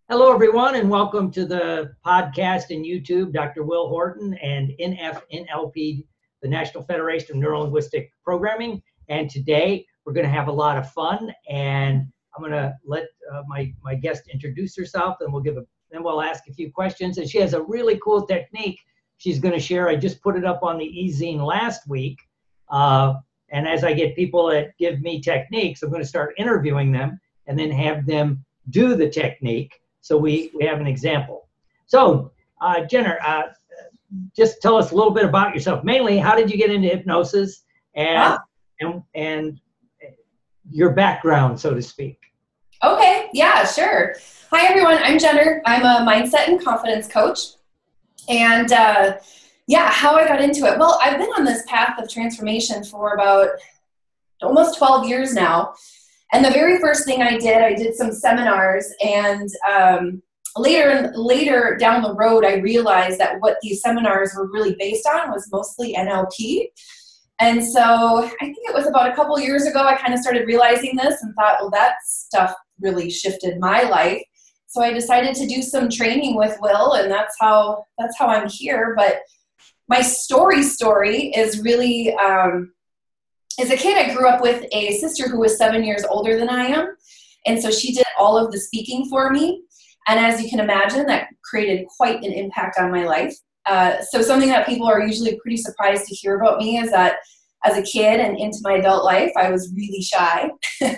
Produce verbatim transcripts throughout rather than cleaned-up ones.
Hello, everyone, and welcome to the podcast and YouTube. Doctor Will Horton and N F N L P, the National Federation of Neuro-Linguistic Programming. And today we're going to have a lot of fun. And I'm going to let uh, my my guest introduce herself, and we'll give a then we'll ask a few questions. And she has a really cool technique she's going to share. I just put it up on the e-zine last week. Uh, and as I get people that give me techniques, I'm going to start interviewing them and then have them do the technique. So we, we have an example. So, uh, Jenner, uh, just tell us a little bit about yourself. Mainly, how did you get into hypnosis and, Ah. and, and your background, so to speak? Okay, yeah, sure. Hi, everyone. I'm Jenner. I'm a mindset and confidence coach. And uh, yeah, how I got into it. Well, I've been on this path of transformation for about almost twelve years now. And the very first thing I did, I did some seminars, and um, later later down the road, I realized that what these seminars were really based on was mostly N L P. And so I think it was about a couple years ago, I kind of started realizing this and thought, well, that stuff really shifted my life. So I decided to do some training with Will, and that's how that's how I'm here. But my story story is really... Um, As a kid, I grew up with a sister who was seven years older than I am. And so she did all of the speaking for me. And as you can imagine, that created quite an impact on my life. Uh, so something that people are usually pretty surprised to hear about me is that as a kid and into my adult life, I was really shy.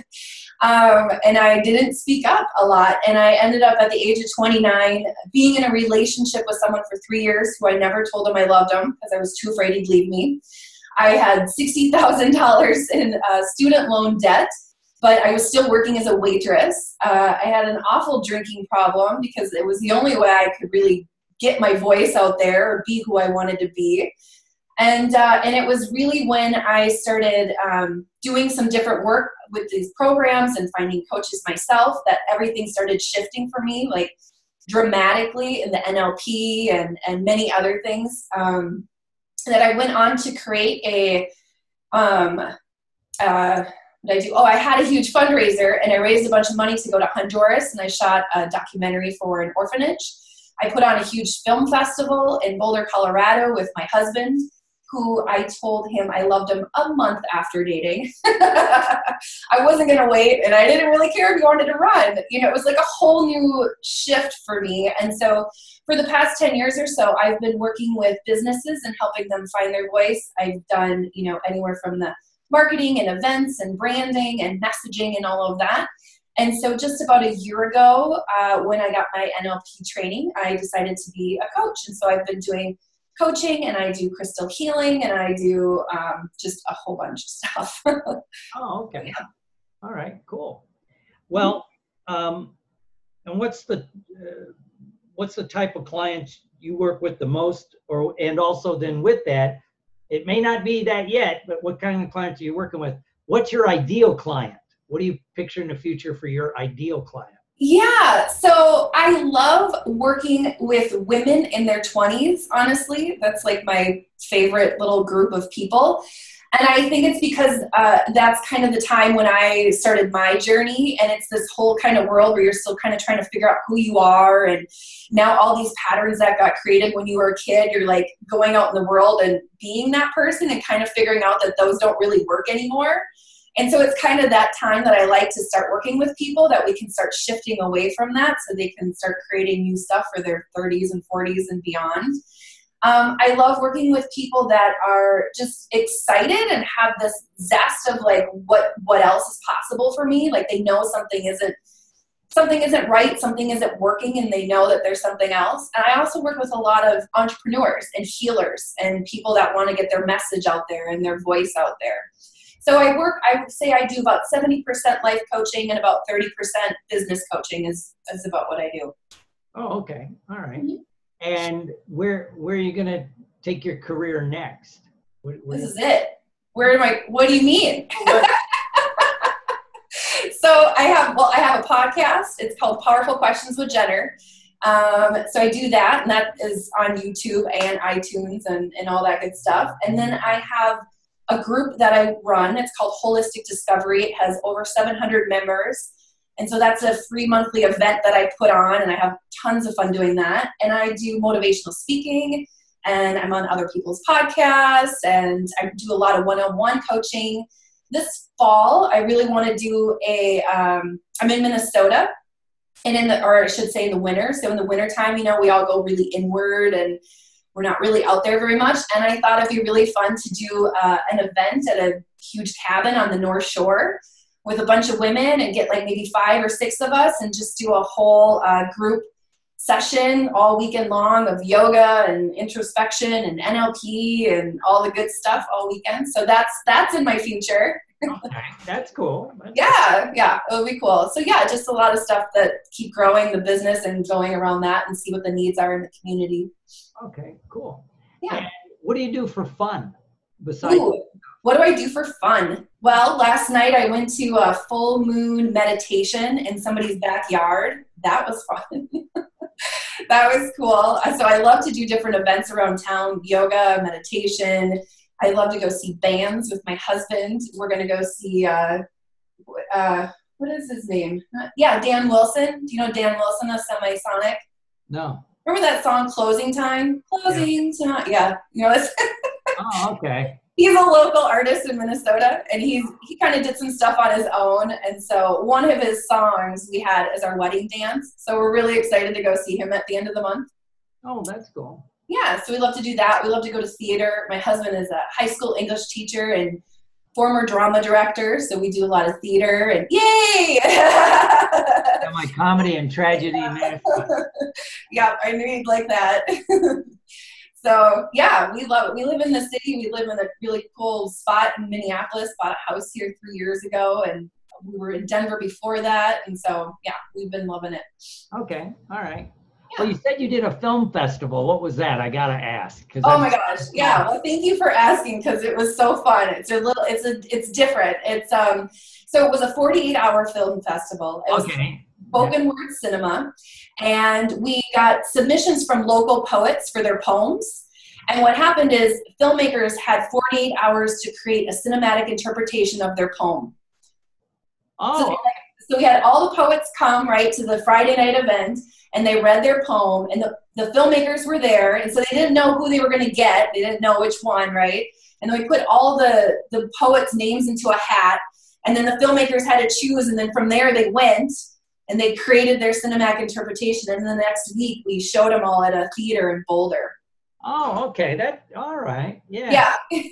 um, and I didn't speak up a lot. And I ended up at the age of twenty-nine being in a relationship with someone for three years who I never told him I loved him because I was too afraid he'd leave me. I had sixty thousand dollars in uh, student loan debt, but I was still working as a waitress. Uh, I had an awful drinking problem because it was the only way I could really get my voice out there or be who I wanted to be. And uh, and it was really when I started um, doing some different work with these programs and finding coaches myself that everything started shifting for me, like dramatically in the N L P and, and many other things. Um, that I went on to create a, um, uh, what did I do? Oh, I had a huge fundraiser, and I raised a bunch of money to go to Honduras, and I shot a documentary for an orphanage. I put on a huge film festival in Boulder, Colorado with my husband, who I told him I loved him a month after dating. I wasn't going to wait, and I didn't really care if he wanted to run. You know, it was like a whole new shift for me. And so for the past ten years or so, I've been working with businesses and helping them find their voice. I've done, you know, anywhere from the marketing and events and branding and messaging and all of that. And so just about a year ago, uh, when I got my N L P training, I decided to be a coach. And so I've been doing coaching, and I do crystal healing, and I do um, just a whole bunch of stuff. Oh, okay. Yeah. All right, cool. Well, um, and what's the uh, what's the type of clients you work with the most, or and also then with that, it may not be that yet, but what kind of clients are you working with? What's your ideal client? What do you picture in the future for your ideal client? Yeah, so I love working with women in their twenties, honestly. That's like my favorite little group of people. And I think it's because uh, that's kind of the time when I started my journey, and it's this whole kind of world where you're still kind of trying to figure out who you are, and now all these patterns that got created when you were a kid, you're like going out in the world and being that person and kind of figuring out that those don't really work anymore. And so it's kind of that time that I like to start working with people, that we can start shifting away from that so they can start creating new stuff for their thirties and forties and beyond. Um, I love working with people that are just excited and have this zest of like, what, what else is possible for me? Like they know something isn't, something isn't right, something isn't working, and they know that there's something else. And I also work with a lot of entrepreneurs and healers and people that want to get their message out there and their voice out there. So I work, I would say I do about seventy percent life coaching and about thirty percent business coaching is, is about what I do. Oh, okay. All right. Mm-hmm. And where where are you going to take your career next? What, what this is it. Where am I? What do you mean? So I have, well, I have a podcast. It's called Powerful Questions with Jenner. Um, so I do that, and that is on YouTube and iTunes and, and all that good stuff. And then I have a group that I run. It's called Holistic Discovery. It has over seven hundred members. And so that's a free monthly event that I put on, and I have tons of fun doing that. And I do motivational speaking, and I'm on other people's podcasts, and I do a lot of one-on-one coaching. This fall, I really want to do a, um, I'm in Minnesota, and in the, or I should say in the winter. So in the wintertime, you know, we all go really inward, and we're not really out there very much. And I thought it'd be really fun to do uh, an event at a huge cabin on the North Shore with a bunch of women and get like maybe five or six of us and just do a whole uh, group session all weekend long of yoga and introspection and N L P and all the good stuff all weekend. So that's that's in my future. Okay, that's cool. That's yeah, yeah, it would be cool. So yeah, just a lot of stuff that keep growing the business and going around that and see what the needs are in the community. Okay, cool. Yeah. And what do you do for fun besides? Ooh, what do I do for fun? Well, last night I went to a full moon meditation in somebody's backyard. That was fun. That was cool. So I love to do different events around town, yoga, meditation. I love to go see bands with my husband. We're going to go see, uh, uh, what is his name? Yeah, Dan Wilson. Do you know Dan Wilson of Semisonic? No. Remember that song, Closing Time? Closing yeah. Time. Yeah. You know, it's oh, okay. He's a local artist in Minnesota, and he's he kind of did some stuff on his own. And so one of his songs we had is our wedding dance. So we're really excited to go see him at the end of the month. Oh, that's cool. Yeah, so we love to do that. We love to go to theater. My husband is a high school English teacher and former drama director, so we do a lot of theater, and yay! Yeah, my comedy and tragedy master. Yeah, I knew you'd like that. So yeah, we love it. We live in the city. We live in a really cool spot in Minneapolis. Bought a house here three years ago, and we were in Denver before that. And so yeah, we've been loving it. Okay, all right. Yeah. Well, you said you did a film festival. What was that? I gotta ask. Oh I'm, my gosh, yeah. Well, thank you for asking because it was so fun. It's a little, it's a, it's different. It's um, so it was a forty-eight hour film festival. It was okay. Spoken yeah. word cinema, and we got submissions from local poets for their poems. And what happened is filmmakers had forty-eight hours to create a cinematic interpretation of their poem. Oh. So, so we had all the poets come right to the Friday night event, and they read their poem, and the, the filmmakers were there, and so they didn't know who they were going to get. They didn't know which one, right? And then we put all the, the poets' names into a hat, and then the filmmakers had to choose, and then from there they went, and they created their cinematic interpretation, and then the next week we showed them all at a theater in Boulder. Oh, okay. That, all right. Yeah. Yeah.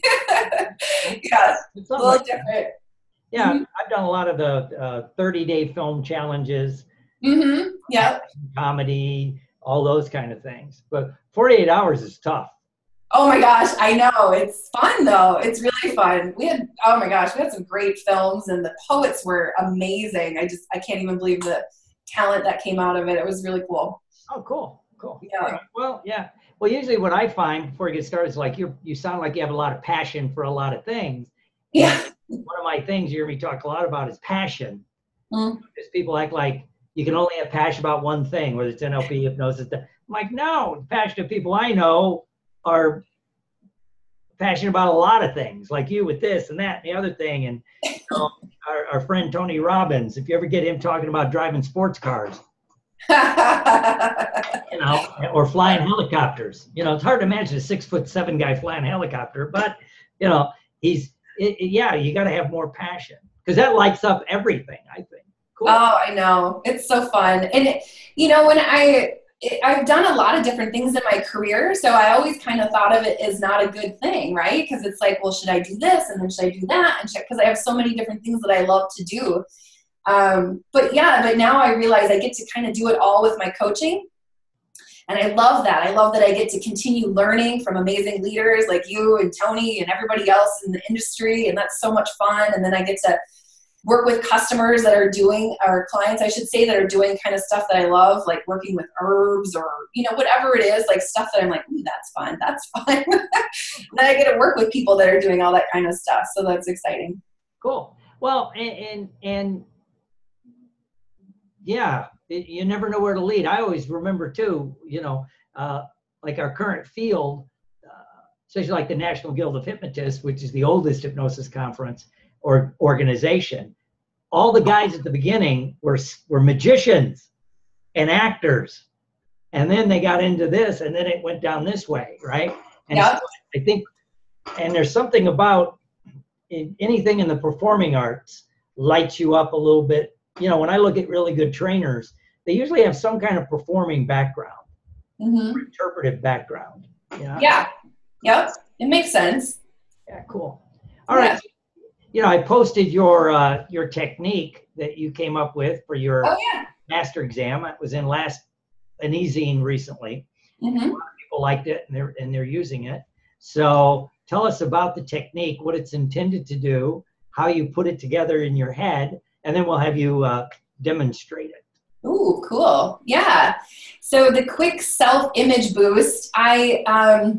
Yeah. It's a little like different. Yeah, mm-hmm. I've done a lot of the uh, thirty-day film challenges. Mm-hmm. Yeah. Comedy, all those kind of things. But forty-eight hours is tough. Oh my gosh, I know. It's fun though. It's really fun. We had, oh my gosh, we had some great films, and the poets were amazing. I just, I can't even believe the talent that came out of it. It was really cool. Oh, cool. Cool. Yeah. All right. Well, yeah. Well, usually what I find before I get started is like you you sound like you have a lot of passion for a lot of things. Yeah. One of my things you hear me talk a lot about is passion. Mm. Because people act like you can only have passion about one thing, whether it's N L P, hypnosis. I'm like, no, passionate people I know are passionate about a lot of things, like you with this and that and the other thing. And you know, our, our friend Tony Robbins, if you ever get him talking about driving sports cars, you know, or flying helicopters, you know, it's hard to imagine a six foot seven guy flying a helicopter, but you know, he's, it, it, yeah, you got to have more passion because that lights up everything, I think. Cool. Oh, I know. It's so fun. And, it, you know, when I, it, I've done a lot of different things in my career, so I always kind of thought of it as not a good thing, right? Because it's like, well, should I do this? And then should I do that? And because I have so many different things that I love to do. Um, but yeah, but now I realize I get to kind of do it all with my coaching. And I love that. I love that I get to continue learning from amazing leaders like you and Tony and everybody else in the industry. And that's so much fun. And then I get to work with customers that are doing, or clients, I should say, that are doing kind of stuff that I love, like working with herbs or, you know, whatever it is, like stuff that I'm like, ooh, that's fun. That's fun. Then I get to work with people that are doing all that kind of stuff. So that's exciting. Cool. Well, and, and, and yeah, it, you never know where to lead. I always remember too, you know, uh, like our current field, uh, especially like the National Guild of Hypnotists, which is the oldest hypnosis conference or organization. all the guys at the beginning were were magicians and actors, and then they got into this, and then it went down this way, right? And Yeah. so I think, and there's something about in, anything in the performing arts lights you up a little bit. You know, when I look at really good trainers, they usually have some kind of performing background, Mm-hmm. interpretive background. Yeah. Yeah. Yep. It makes sense. Yeah. Cool. All right. You know, I posted your uh, your technique that you came up with for your Oh yeah. master exam. It was in last an e-zine recently. Mm-hmm. A lot of people liked it, and they're and they're using it. So tell us about the technique, what it's intended to do, how you put it together in your head, and then we'll have you uh, demonstrate it. Ooh, cool. Yeah. So the quick self-image boost, I, um,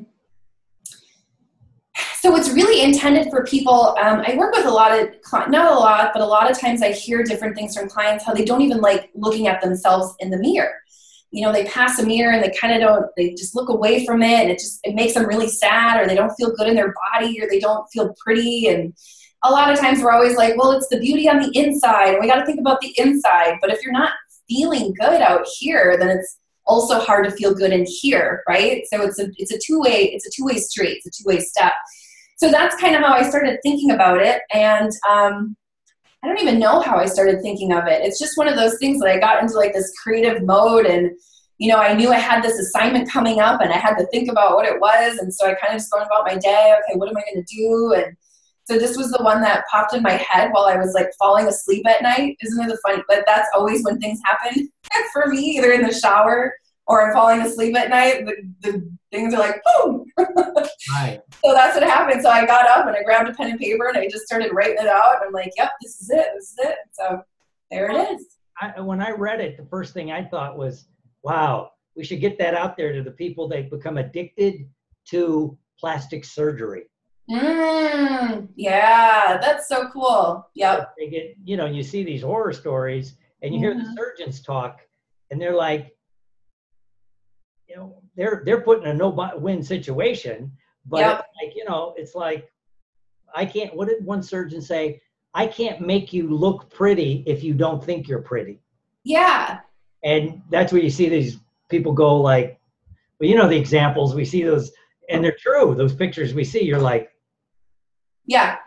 so it's really intended for people. Um, I work with a lot of, not a lot, but a lot of times I hear different things from clients, how they don't even like looking at themselves in the mirror. You know, they pass a mirror and they kind of don't, they just look away from it, and it just, it makes them really sad, or they don't feel good in their body, or they don't feel pretty. And a lot of times we're always like, well, it's the beauty on the inside, and we got to think about the inside. But if you're not feeling good out here, then it's also hard to feel good in here, right? So it's a it's a two-way it's a two-way street, it's a two-way step. So that's kind of how I started thinking about it, and um, I don't even know how I started thinking of it. It's just one of those things that I got into like this creative mode, and you know, I knew I had this assignment coming up, and I had to think about what it was, and so I kind of just going about my day. Okay, what am I going to do? And so this was the one that popped in my head while I was like falling asleep at night. Isn't it the funny? But that's always when things happen for me, either in the shower or I'm falling asleep at night. The, the things are like, boom. Right. So that's what happened. So I got up and I grabbed a pen and paper and I just started writing it out. And I'm like, yep, this is it. This is it. So there it is. I, when I read it, the first thing I thought was, wow, we should get that out there to the people that become addicted to plastic surgery. Mm, yeah, that's so cool. Yep. They get, you know, you see these horror stories and you hear Mhm. the surgeons talk, and they're like, you know, they're they're put in a no-win situation, but Yep. it's like, you know, it's like, I can't, what did one surgeon say? I can't make you look pretty if you don't think you're pretty. Yeah. And that's where you see these people go like, well, you know, the examples, we see those, and they're true. Those pictures we see, you're like, Yeah.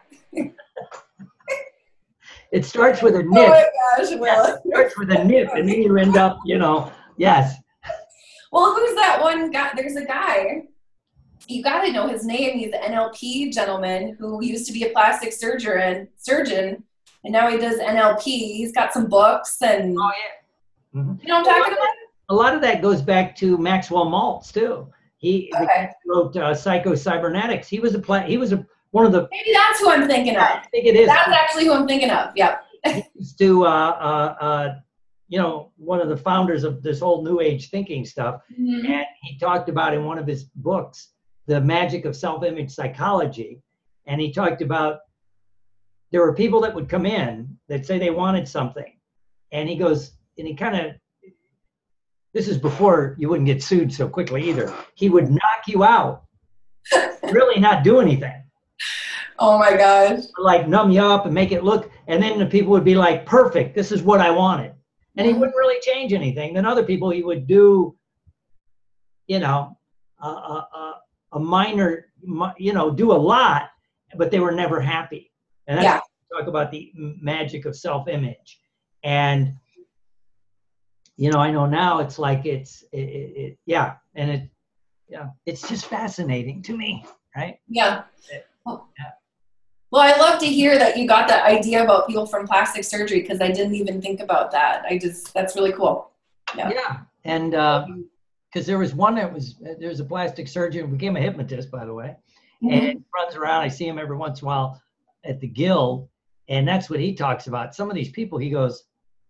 it starts with a Oh nip. my gosh, Will. Yes, it starts with a nip, and then you end up, you know, yes. Well, who's that one guy? There's a guy. You got to know his name. He's the N L P gentleman who used to be a plastic surgeon, surgeon, and now he does N L P. He's got some books, and Oh, yeah. Mhm. you know what I'm talking about? A lot of that goes back to Maxwell Maltz too. He the Okay. guy who wrote uh, Psycho Cybernetics. He was a pla- he was a one of the. Maybe that's who I'm thinking I of. think it is. That's actually who I'm thinking of. Yep. He used to, uh, uh, uh, you know, one of the founders of this whole New Age thinking stuff, Mhm. and he talked about in one of his books, The Magic of Self-Image Psychology, and he talked about there were people that would come in that say they wanted something, and he goes, and he kind of, this is before you wouldn't get sued so quickly either. He would knock you out, really not do anything. Oh my gosh. Like numb you up and make it look, and then the people would be like, perfect, this is what I wanted. And he wouldn't really change anything. Then other people, he would do, you know, a, a, a- a minor, mi- you know, do a lot, but they were never happy. And that's Yeah. what we talk about the m- magic of self-image. And, you know, I know now it's like, it's, it, it, it yeah. And it, yeah, it's just fascinating to me, right? Yeah. Yeah. Well, I love to hear that you got that idea about people from plastic surgery, because I didn't even think about that. I just, that's really cool. Yeah. Yeah, and because there was one that was, there was a plastic surgeon who became a hypnotist, by the way, Mhm. and runs around. I see him every once in a while at the Guild, and that's what he talks about. Some of these people, he goes,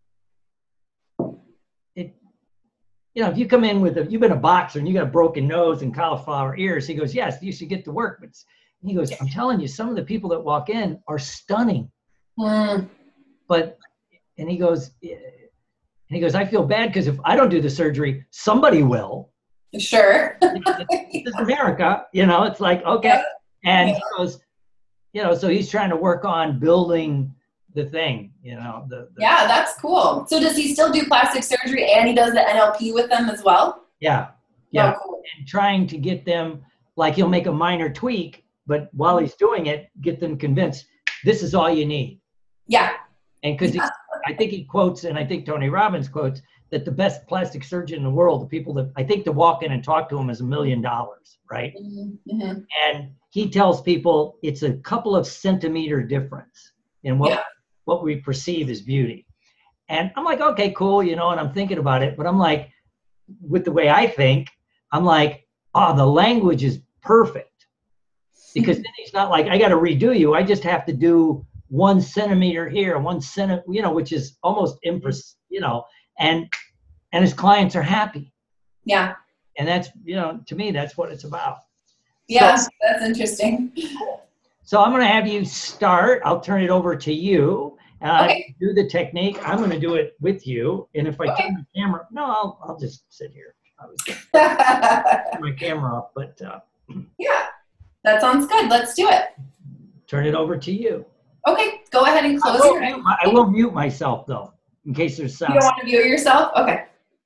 it, you know, if you come in with a, you've been a boxer and you got a broken nose and cauliflower ears, he goes, yes, you should get to work. But he goes, I'm telling you, some of the people that walk in are stunning. Mm. But, and he goes, and he goes, I feel bad because if I don't do the surgery, somebody will. Sure. This is America, you know, it's like, okay. And he goes, you know, so he's trying to work on building the thing, you know. The, the Yeah, that's cool. So does he still do plastic surgery and he does the N L P with them as well? Yeah, yeah. Oh, cool. And trying to get them, like he'll make a minor tweak, but while he's doing it, get them convinced this is all you need. Yeah. And because yeah. I think he quotes, and I think Tony Robbins quotes, that the best plastic surgeon in the world, the people that I think to walk in and talk to him is a million dollars, right? Mm-hmm. And he tells people it's a couple of centimeter difference in what, yeah. what we perceive as beauty. And I'm like, okay, cool, you know, and I'm thinking about it, but I'm like, with the way I think, I'm like, oh, the language is perfect. Because then he's not like, I got to redo you. I just have to do one centimeter here, one centimeter, you know, which is almost impress, you know, and and his clients are happy. Yeah. And that's, you know, to me, that's what it's about. Yeah, so, that's interesting. So I'm going to have you start. I'll turn it over to you. Uh, okay. Do the technique. I'm going to do it with you. And if I okay. turn the camera, no, I'll I'll just sit here. I was turn my camera off, but uh, yeah, that sounds good. Let's do it. Turn it over to you. Okay, go ahead and close I will your eyes. Mute my, I will mute myself though, in case there's sound. You don't want to view yourself? Okay.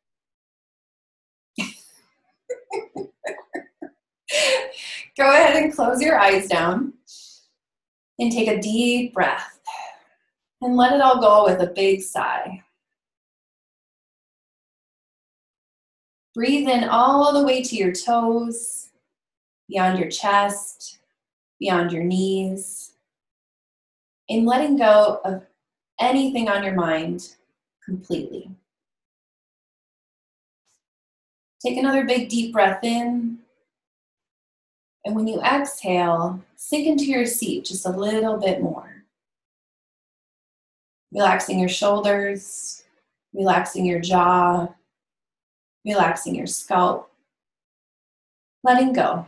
Go ahead and close your eyes down and take a deep breath and let it all go with a big sigh. Breathe in all the way to your toes, beyond your chest, beyond your knees, and letting go of anything on your mind completely. Take another big deep breath in. And when you exhale, sink into your seat just a little bit more. Relaxing your shoulders, relaxing your jaw, relaxing your scalp, letting go.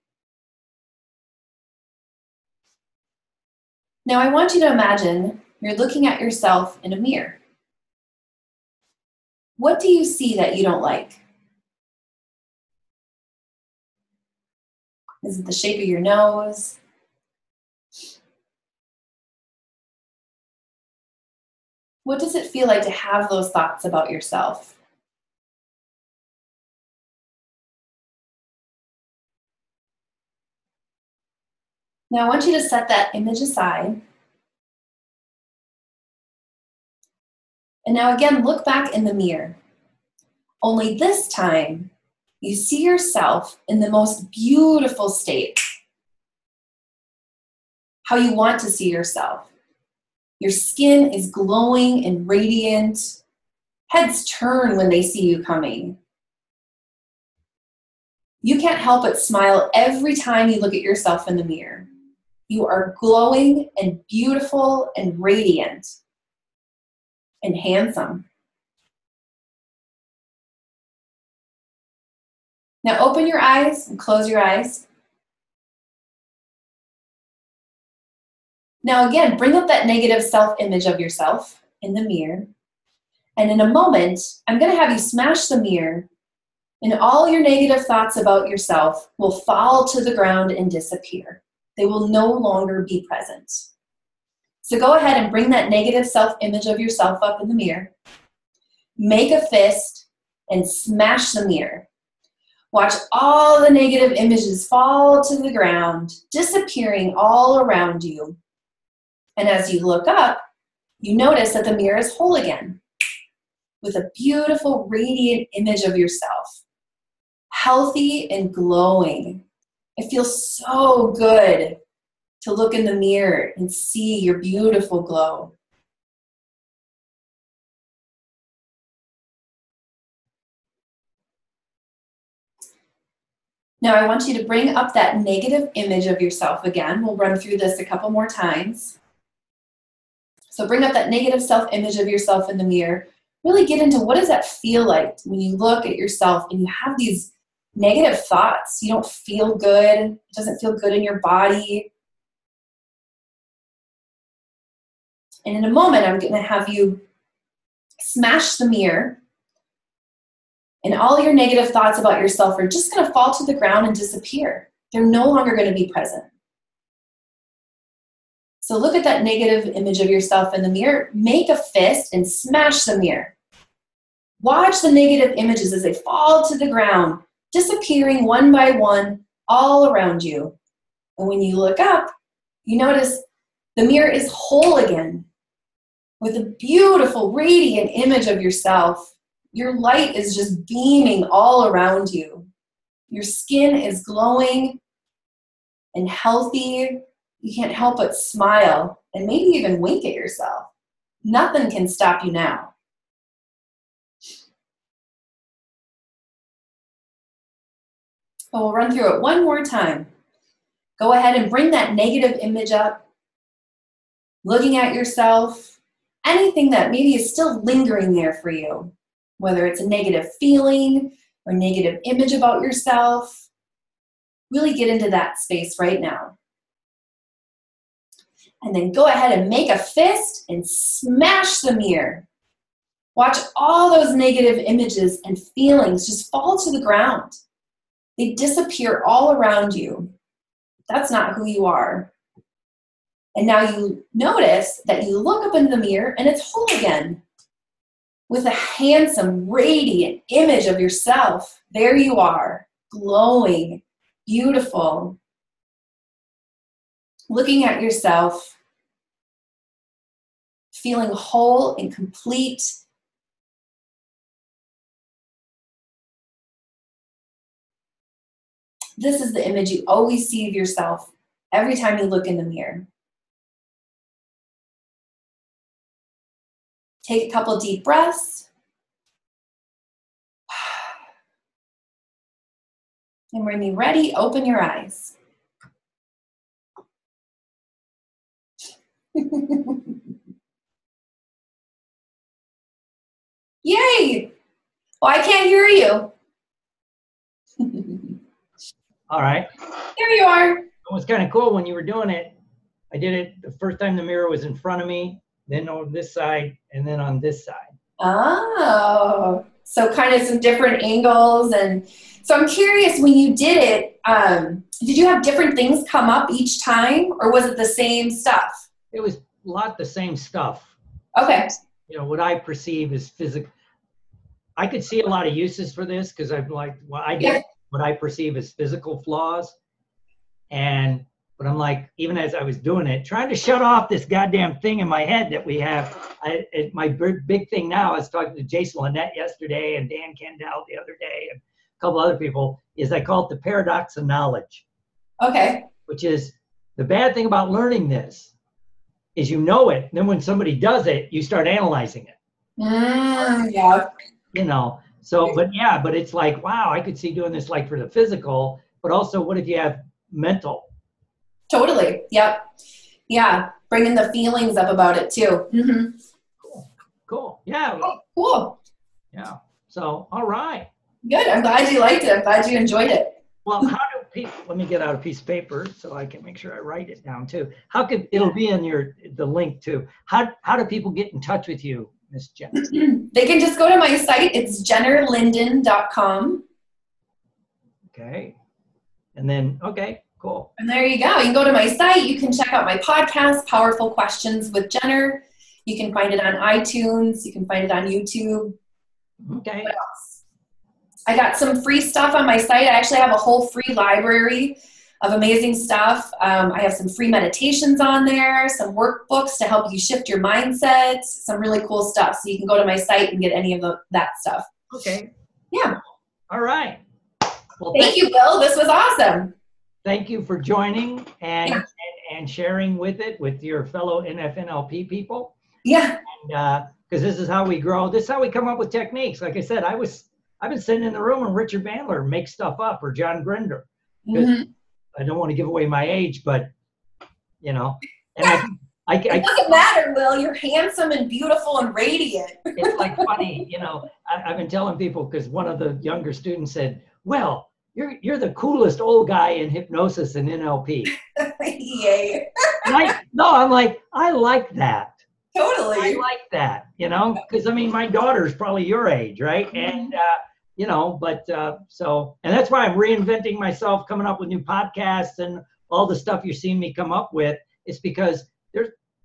Now I want you to imagine you're looking at yourself in a mirror. What do you see that you don't like? Is it the shape of your nose? What does it feel like to have those thoughts about yourself? Now I want you to set that image aside. And now again, look back in the mirror. Only this time, you see yourself in the most beautiful state. How you want to see yourself. Your skin is glowing and radiant. Heads turn when they see you coming. You can't help but smile every time you look at yourself in the mirror. You are glowing and beautiful and radiant and handsome. Now open your eyes and close your eyes. Now again, bring up that negative self-image of yourself in the mirror. And in a moment, I'm going to have you smash the mirror, and all your negative thoughts about yourself will fall to the ground and disappear. They will no longer be present. So go ahead and bring that negative self-image of yourself up in the mirror. Make a fist and smash the mirror. Watch all the negative images fall to the ground, disappearing all around you. And as you look up, you notice that the mirror is whole again, with a beautiful, radiant image of yourself, healthy and glowing. It feels so good to look in the mirror and see your beautiful glow. Now I want you to bring up that negative image of yourself again. We'll run through this a couple more times. So bring up that negative self-image of yourself in the mirror. Really get into what does that feel like when you look at yourself and you have these negative thoughts. You don't feel good. It doesn't feel good in your body. And in a moment, I'm going to have you smash the mirror. And all your negative thoughts about yourself are just going to fall to the ground and disappear. They're no longer going to be present. So look at that negative image of yourself in the mirror, make a fist and smash the mirror. Watch the negative images as they fall to the ground, disappearing one by one all around you. And when you look up, you notice the mirror is whole again with a beautiful, radiant image of yourself. Your light is just beaming all around you. Your skin is glowing and healthy. You can't help but smile and maybe even wink at yourself. Nothing can stop you now. But we'll run through it one more time. Go ahead and bring that negative image up, looking at yourself, anything that maybe is still lingering there for you, whether it's a negative feeling or negative image about yourself. Really get into that space right now. And then go ahead and make a fist and smash the mirror. Watch all those negative images and feelings just fall to the ground. They disappear all around you. That's not who you are. And now you notice that you look up in the mirror and it's whole again. With a handsome, radiant image of yourself. There you are, glowing, beautiful. Looking at yourself, feeling whole and complete. This is the image you always see of yourself every time you look in the mirror. Take a couple deep breaths. And when you're ready, open your eyes. Yay! Well, I can't hear you. All right. There you are. It was kind of cool when you were doing it. I did it the first time the mirror was in front of me, then on this side, and then on this side. Oh, so kind of some different angles. And so I'm curious, when you did it, um, did you have different things come up each time, or was it the same stuff? It was a lot the same stuff. Okay. You know, what I perceive as physical. I could see a lot of uses for this because I'm like, well, I did Yeah. what I perceive as physical flaws. And, but I'm like, even as I was doing it, trying to shut off this goddamn thing in my head that we have. I, it, my big, big thing now, I was talking to Jason Lynette yesterday and Dan Kendall the other day and a couple other people, is I call it the paradox of knowledge. Okay. Which is the bad thing about learning this is you know it. Then when somebody does it, you start analyzing it. Mm, yeah. You know, so, but yeah, but it's like, wow, I could see doing this like for the physical, but also what if you have mental? Totally. Yep. Yeah. Bringing the feelings up about it too. Mm-hmm. Cool. Cool. Yeah. Oh, cool. Yeah. So, all right. Good. I'm glad you liked it. I'm glad you enjoyed it. Well, how do people, let me get out a piece of paper so I can make sure I write it down too. How could, it'll be in your, the link too. How, how do people get in touch with you, Miss Jen? They can just go to my site. It's jenner linden dot com. Okay. And then, okay, cool. And there you go. You can go to my site. You can check out my podcast, Powerful Questions with Jenner. You can find it on iTunes. You can find it on YouTube. Okay. What else? I got some free stuff on my site. I actually have a whole free library of amazing stuff. Um, I have some free meditations on there, some workbooks to help you shift your mindset, some really cool stuff. So you can go to my site and get any of the, that stuff. Okay. Yeah. All right. Well, Thank you, Bill. This was awesome. Thank you for joining and, Yeah. and and sharing with it with your fellow N F N L P people. Yeah. And uh, because this is how we grow. This is how we come up with techniques. Like I said, I was I've been sitting in the room and Richard Bandler makes stuff up, or John Grinder. Mm-hmm. I don't want to give away my age, but you know, and I, I, I, It doesn't matter, Will. You're handsome and beautiful and radiant. it's like funny, you know. I, I've been telling people because one of the younger students said, "Well, you're you're the coolest old guy in hypnosis and N L P." Yay. And I, no, I'm like, I like that. Totally. I like that, you know, because I mean, my daughter's probably your age, right? Mm-hmm. And, uh, you know, but uh, so, and that's why I'm reinventing myself, coming up with new podcasts and all the stuff you're seeing me come up with. It's because there's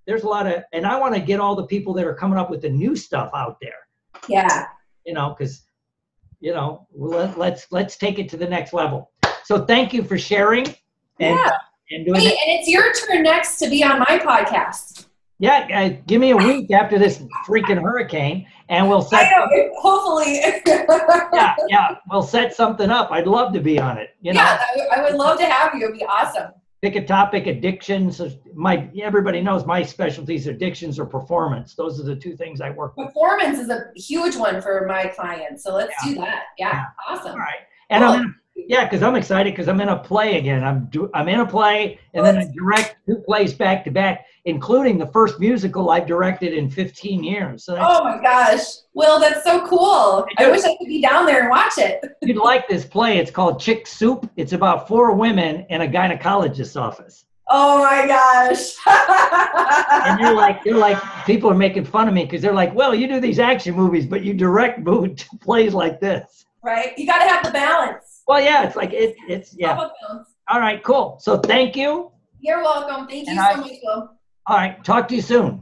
there's a lot of, and I want to get all the people that are coming up with the new stuff out there. Yeah. You know, because, you know, let, let's let's take it to the next level. So thank you for sharing. And, yeah. and doing Wait, it. And it's your turn next to be on my podcast. Yeah, uh, give me a week after this freaking hurricane, and we'll set. I know, hopefully. yeah, yeah, we'll set something up. I'd love to be on it. You know, yeah, I would love to have you. It'd be awesome. Pick a topic: addictions. My everybody knows my specialties: addictions or performance. Those are the two things I work with. Performance is a huge one for my clients, so let's yeah. do that. Yeah, yeah. Awesome. All right, and cool. I'm in, yeah, because I'm excited because I'm in a play again. I'm do, I'm in a play, and what? then I direct two plays back to back, including the first musical I've directed in fifteen years. So oh my gosh, Will, that's so cool! I wish I could be down there and watch it. You'd like this play. It's called Chick Soup. It's about four women in a gynecologist's office. Oh my gosh! and they're like, they're like, people are making fun of me because they're like, well, you do these action movies, but you direct movies, plays like this. Right. You got to have the balance. Well, yeah, it's like it. It's yeah. All right, cool. So thank you. You're welcome. Thank you and so I, much, Will. All right, talk to you soon.